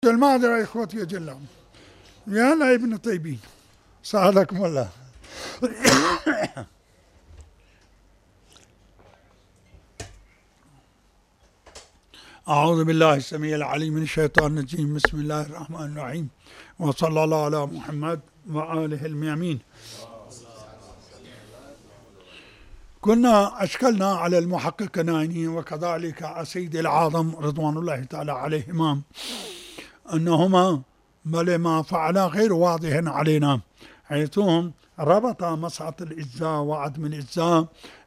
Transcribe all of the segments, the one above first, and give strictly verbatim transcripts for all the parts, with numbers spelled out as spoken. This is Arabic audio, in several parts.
المعذرة يا إخوتي أجل، يا لا ابن طيبين ساعدكم الله. أعوذ بالله السميع العليم من الشيطان الرجيم. بسم الله الرحمن الرحيم، وصلى الله على محمد وآله الميامين. كنا أشكلنا على المحقق نايني وكذلك السيد العاظم رضوان الله تعالى عليهما أنهما بل ما فعلا غير واضح علينا، حيثهم ربط مسعة الإجزاء وعدم الإجزاء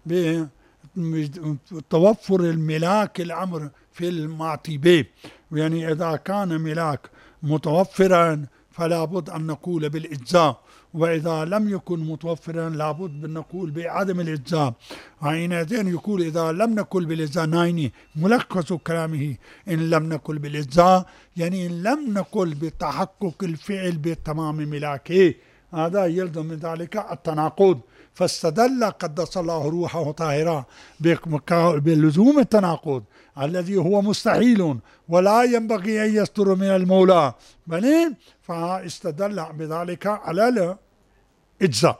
بتوفر الملاك الأمر في المعتبة، يعني إذا كان ملاك متوفرا فلا بد أن نقول بالإجزاء، وإذا لم يكن متوفرا لابد أن نقول بعدم الإجزاء. حينئذ يقول إذا لم نقل بالإجزاء نايني ملخص كلامه إن لم نقل بالإجزاء يعني إن لم نقل بتحقق الفعل بتمام ملاكه، هذا يلزم من ذلك التناقض. فاستدل قدس الله روحه طاهرا بلزوم التناقض الذي هو مستحيل ولا ينبغي أن يصدر من المولى، بل فاستدل بذلك على الإجزاء.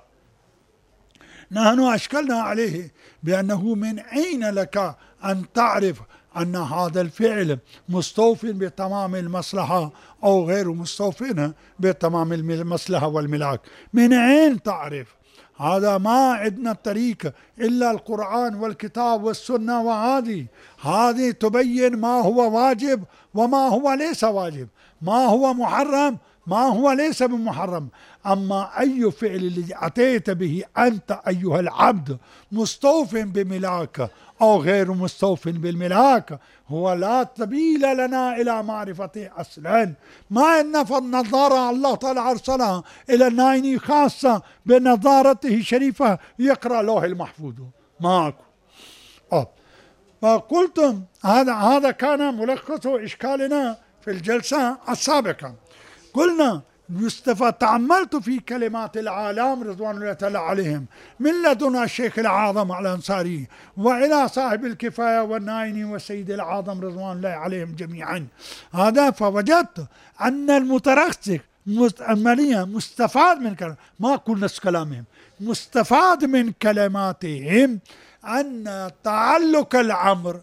نحن أشكلنا عليه بأنه من أين لك أن تعرف أن هذا الفعل مستوف بتمام المصلحة أو غير مستوف بتمام المصلحة والملاك؟ من أين تعرف؟ هذا ما عندنا الطريق إلا القرآن والكتاب والسنة، وهذه هذه تبين ما هو واجب وما هو ليس واجب، ما هو محرم ما هو ليس بمحرم. أما أي فعل الذي أتيت به أنت أيها العبد مستوف بملاك أو غير مستوف بالملاك هو لا سبيل لنا إلى معرفته أصلا. ما إن فالنظارة الله تعالى أرسلها إلى النايني خاصة بنظارته الشريفة يقرأ لوح المحفوظ ماكو. أه. فقلتم هذا هذا كان ملخص إشكالنا في الجلسة السابقة. قلنا يستفى تأملت في كلمات العالم رضوان الله تعالى عليهم من لدن الشيخ العاظم الأنصاري وإلى صاحب الكفاية والنايني والسيد العاظم رضوان الله عليهم جميعا، هذا فوجدت أن المترسخ عمليا مستفاد من كلام ما كل نفس كلامهم مستفاد من كلماتهم أن تعلق الأمر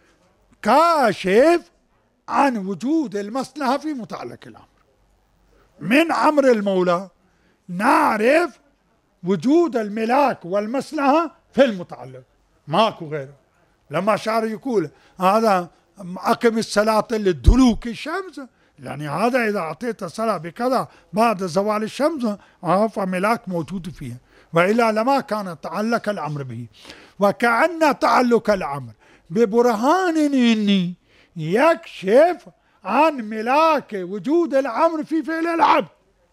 كاشف عن وجود المصلحة في متعلق الأمر. من أمر المولى نعرف وجود الملاك والمصلحة في المتعلق ماكو غيره. لما شعر يقول هذا أقم الصلاة لدلوك الشمس، يعني هذا إذا أعطيت الصلاة بكذا بعد زوال الشمس فملاك موجود فيها، وإلا لما كان تعلق الأمر به. وكأن تعلق الأمر ببرهان إني يكشف عن ملاك وجود الأمر في فعل العبد.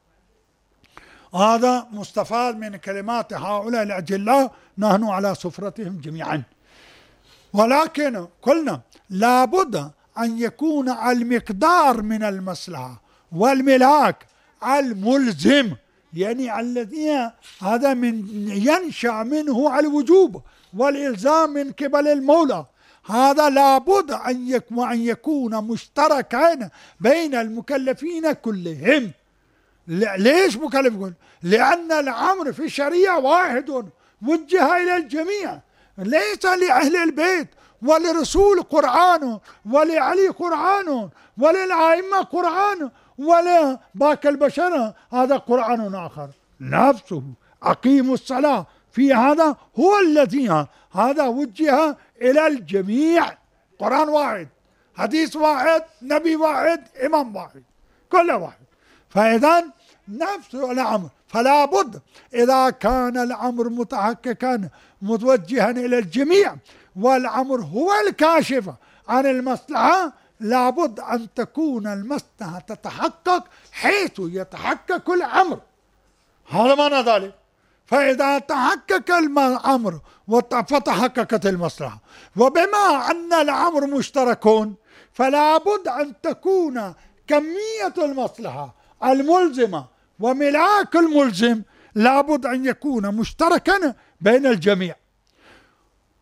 هذا مستفاد من كلمات هؤلاء الأجلاء نحن على سفرتهم جميعا. ولكن قلنا لابد أن يكون المقدار من المصلحة والملاك الملزم، يعني الذي هذا من ينشأ منه الوجوب والإلزام من قبل المولى، هذا لابد أن أن يكون مشتركا بين المكلفين كلهم. ليش مكلف كل؟ لأن الأمر في الشريعة واحد وجه إلى الجميع، ليس لأهل البيت ولرسول قرآن ولعلي قرآن وللأئمة قرآن ولباقي البشر هذا قرآن آخر نفسه. أقيموا الصلاة في هذا هو الذي هذا وجه إلى الجميع، قرآن واحد حديث واحد نبي واحد إمام واحد كل واحد. فإذا نفس الأمر فلا بد إذا كان الأمر متحققا متوجها إلى الجميع والأمر هو الكاشف عن المصلحة لابد أن تكون المصلحة تتحقق حيث يتحقق الأمر. هذا معنى ذلك. فإذا تحقق الأمر فتحققت المصلحة، وبما أن الأمر مشتركون فلا بد أن تكون كمية المصلحة الملزمة وملاك الملزم لابد أن يكون مشتركا بين الجميع.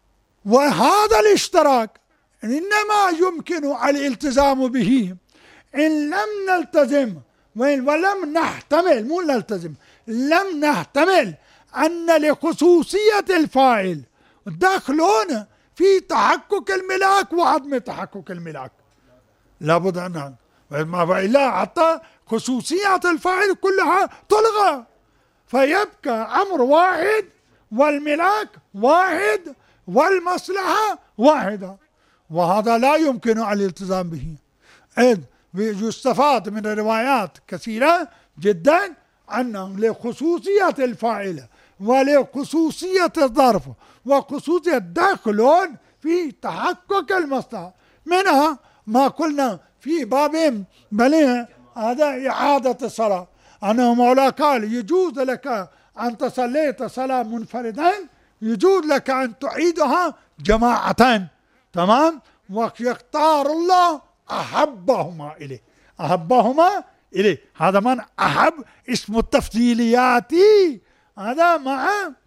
وهذا الاشتراك إنما يمكن الالتزام به إن لم نلتزم ولم نحتمل، مو نلتزم، لم نحتمل أن لخصوصية الفاعل دخلون في تحقق الملاك وعدم تحقق الملاك، لابد أن وإلا حتى خصوصية الفاعل كلها تلغى، فيبقى أمر واحد والملاك واحد والمصلحة واحدة، وهذا لا يمكن الالتزام به. إذ يستفاد من الروايات كثيرة جدا أن لخصوصية الفاعل ولخصوصية الظرف وخصوصية داخلون في تحقق المصلحة. منها ما قلنا في باب بل هذا إعادة الصلاة، أنه مولا قال يجوز لك أن تصليت صلاة منفردا، يجوز لك أن تعيدها جماعة، تمام، ويختار الله أحبهما إليه، أحبهما إليه، هذا من أحب اسم التفضيلياتي، هذا مع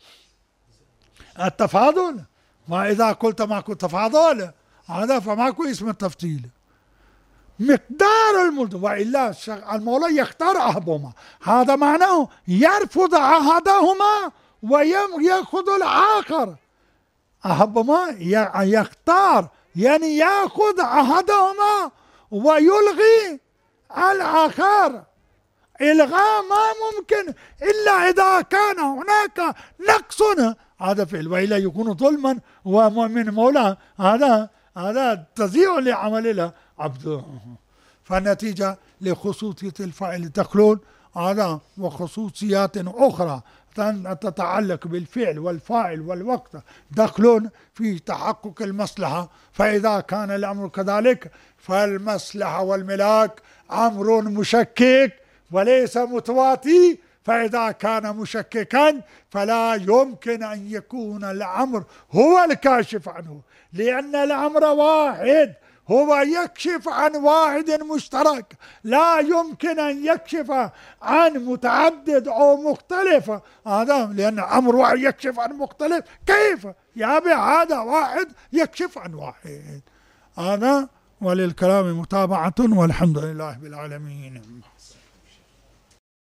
التفاضل، وإذا قلت ماكو تفاضل هذا فماكو اسم التفضيل، مقدار الملزم، وإلا المولى يختار أحبهما، هذا معناه يرفض أحدهما ويأخذ الآخر، أحبهما يختار يعني يأخذ أحدهما ويلغي الآخر، إلغاء ما ممكن إلا إذا كان هناك نقص، هذا فعل، وإلا يكون ظلما ومن مولاه، هذا هذا تضييع لعمل له عبده. فالنتيجة لخصوصية الفاعل دخلون هذا وخصوصيات أخرى تتعلق بالفعل والفاعل والوقت دخلون في تحقق المصلحة، فإذا كان الأمر كذلك فالمصلحة والملاك أمر مشكك وليس متواتي، فإذا كان مشككا فلا يمكن أن يكون الأمر هو الكاشف عنه، لأن الأمر واحد هو يكشف عن واحد مشترك، لا يمكن أن يكشف عن متعدد أو مختلف، هذا لأن أمر واحد يكشف عن مختلف، كيف يا أبي هذا واحد يكشف عن واحد، هذا وللكلام متابعة والحمد لله بالعالمين.